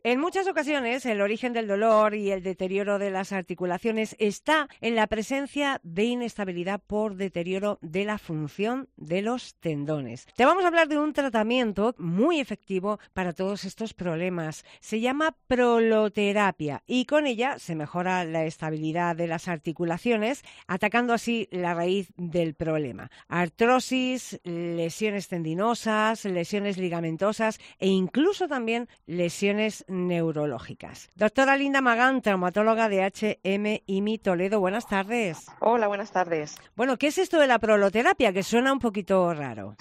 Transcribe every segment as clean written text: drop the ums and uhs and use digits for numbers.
En muchas ocasiones, el origen del dolor y el deterioro de las articulaciones está en la presencia de inestabilidad por deterioro de la función de los tendones. Te vamos a hablar de un tratamiento muy efectivo para todos estos problemas. Se llama proloterapia y con ella se mejora la estabilidad de las articulaciones, atacando así la raíz del problema. Artrosis, lesiones tendinosas, lesiones ligamentosas e incluso también lesiones neurológicas. Doctora Linda Magán, traumatóloga de HM/IMI Toledo, buenas tardes. Hola, buenas tardes. Bueno, ¿qué es esto de la proloterapia? Que suena un poquito raro.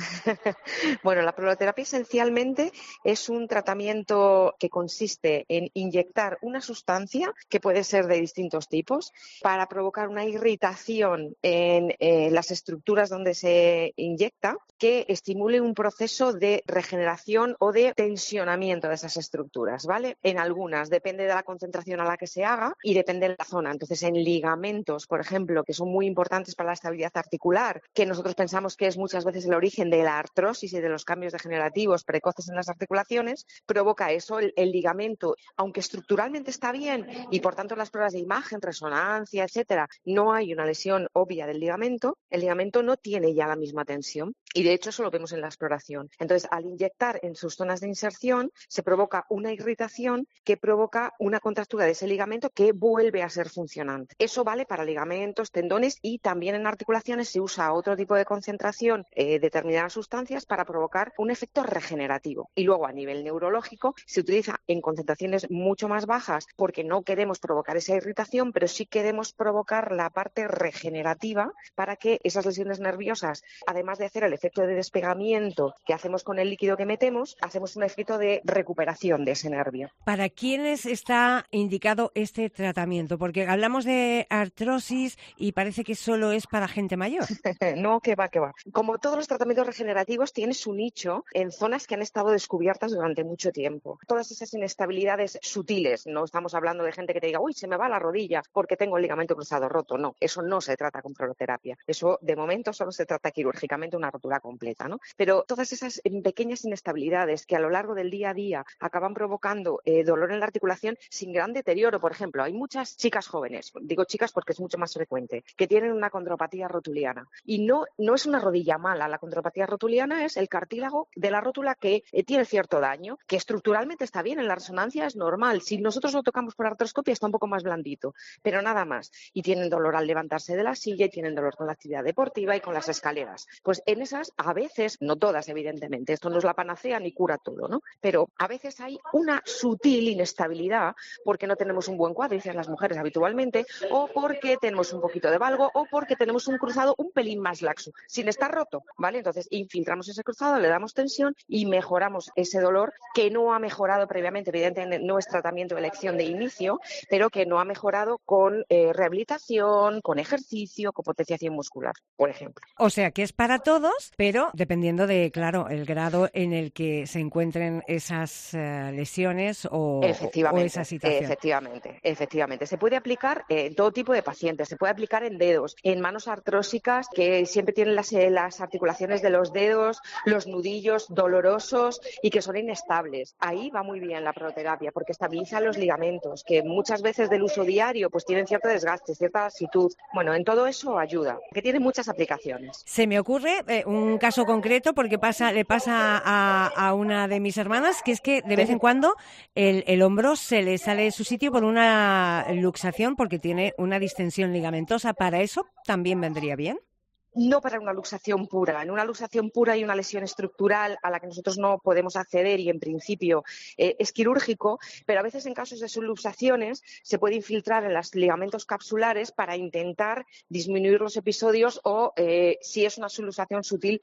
Bueno, la proloterapia esencialmente es un tratamiento que consiste en inyectar una sustancia, que puede ser de distintos tipos, para provocar una irritación en las estructuras donde se inyecta, que estimule un proceso de regeneración o de tensionamiento de esas estructuras, ¿vale? En algunas depende de la concentración a la que se haga y depende de la zona. Entonces, en ligamentos, por ejemplo, que son muy importantes para la estabilidad articular, que nosotros pensamos que es muchas veces el origen de la artrosis y de los cambios degenerativos precoces en las articulaciones, provoca eso, el ligamento, aunque estructuralmente está bien y por tanto las pruebas de imagen, resonancia, etcétera, no hay una lesión obvia del ligamento, el ligamento no tiene ya la misma tensión y de hecho eso lo vemos en la exploración. Entonces, al inyectar en sus zonas de inserción se provoca una irritación que provoca una contractura de ese ligamento que vuelve a ser funcionante. Eso vale para ligamentos, tendones y también en articulaciones se usa otro tipo de concentración, determinadas sustancias para provocar un efecto regenerativo. Y luego a nivel neurológico se utiliza en concentraciones mucho más bajas porque no queremos provocar esa irritación, pero sí queremos provocar la parte regenerativa para que esas lesiones nerviosas, además de hacer el efecto de despegamiento que hacemos con el líquido que metemos, hacemos un efecto de recuperación de ese nervio. ¿Para quiénes está indicado este tratamiento? Porque hablamos de artrosis y parece que solo es para gente mayor. No, que va, que va. Como todos los tratamientos regenerativos, tiene su nicho en zonas que han estado descubiertas durante mucho tiempo. Todas esas inestabilidades sutiles, no estamos hablando de gente que te diga, uy, se me va la rodilla porque tengo el ligamento cruzado roto. No, eso no se trata con proloterapia. Eso, de momento, solo se trata quirúrgicamente una rotura completa, ¿no? Pero todas esas pequeñas inestabilidades que a lo largo del día a día acaban provocando dolor en la articulación sin gran deterioro. Por ejemplo, hay muchas chicas jóvenes, digo chicas porque es mucho más frecuente, que tienen una condropatía rotuliana. Y no es una rodilla mala. La condropatía rotuliana es el cartílago de la rótula que tiene cierto daño, que estructuralmente está bien, en la resonancia es normal. Si nosotros lo tocamos por artroscopia está un poco más blandito, pero nada más. Y tienen dolor al levantarse de la silla y tienen dolor con la actividad deportiva y con las escaleras. Pues en esas, a veces, no todas evidentemente, esto no es la panacea ni cura todo, ¿no? Pero a veces hay una sutil inestabilidad porque no tenemos un buen cuádriceps las mujeres habitualmente, o porque tenemos un poquito de valgo, o porque tenemos un cruzado un pelín más laxo, sin estar roto, ¿vale? Entonces infiltramos ese cruzado, le damos tensión y mejoramos ese dolor que no ha mejorado previamente. Evidentemente no es tratamiento de elección de inicio, pero que no ha mejorado con rehabilitación, con ejercicio, con potenciación muscular, por ejemplo. O sea que es para todos, pero dependiendo de, claro, el grado en el que se encuentren esas lesiones o esa situación. Efectivamente. Se puede aplicar en todo tipo de pacientes, se puede aplicar en dedos, en manos artrósicas que siempre tienen las articulaciones de los dedos, los nudillos dolorosos y que son inestables. Ahí va muy bien la proloterapia porque estabiliza los ligamentos, que muchas veces del uso diario pues tienen cierto desgaste, cierta lasitud. Bueno, en todo eso ayuda, que tiene muchas aplicaciones. Se me ocurre un caso concreto porque le pasa a una de mis hermanas, que es que de vez en cuando el hombro se le sale de su sitio por una luxación porque tiene una distensión ligamentosa. ¿Para eso también vendría bien? No para una luxación pura. En una luxación pura hay una lesión estructural a la que nosotros no podemos acceder y en principio es quirúrgico, pero a veces en casos de subluxaciones se puede infiltrar en los ligamentos capsulares para intentar disminuir los episodios o si es una subluxación sutil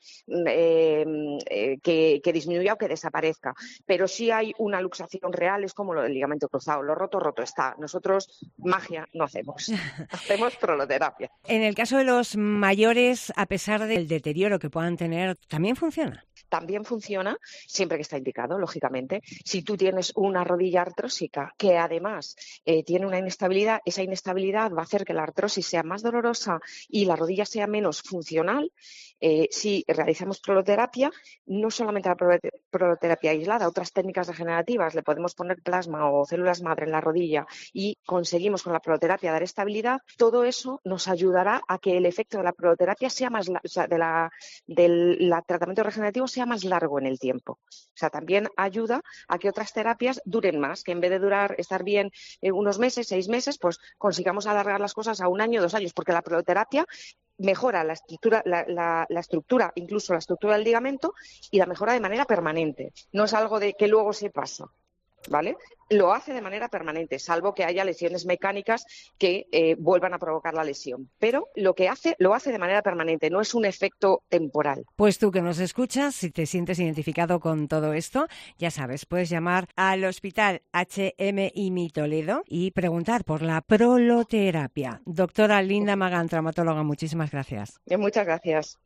que disminuya o que desaparezca. Pero si hay una luxación real es como lo del ligamento cruzado. Lo roto está. Nosotros magia no hacemos. Hacemos proloterapia. En el caso de los mayores, a pesar del deterioro que puedan tener, ¿también funciona? También funciona siempre que está indicado, lógicamente. Si tú tienes una rodilla artrósica que además tiene una inestabilidad, esa inestabilidad va a hacer que la artrosis sea más dolorosa y la rodilla sea menos funcional. Si realizamos proloterapia, no solamente la proloterapia aislada, otras técnicas regenerativas, le podemos poner plasma o células madre en la rodilla y conseguimos con la proloterapia dar estabilidad, todo eso nos ayudará a que el efecto de la proloterapia sea más, o sea, del tratamiento regenerativo sea más largo en el tiempo. O sea, también ayuda a que otras terapias duren más, que en vez de estar bien unos meses, 6 meses, pues consigamos alargar las cosas a 1 año, 2 años, porque la proloterapia mejora la estructura, incluso la estructura del ligamento, y la mejora de manera permanente. No es algo de que luego se pasa, ¿vale? Lo hace de manera permanente, salvo que haya lesiones mecánicas que vuelvan a provocar la lesión. Pero lo hace de manera permanente, no es un efecto temporal. Pues tú que nos escuchas, si te sientes identificado con todo esto, ya sabes, puedes llamar al Hospital HMI Toledo y preguntar por la proloterapia. Doctora Linda Magán, traumatóloga, muchísimas gracias. Muchas gracias.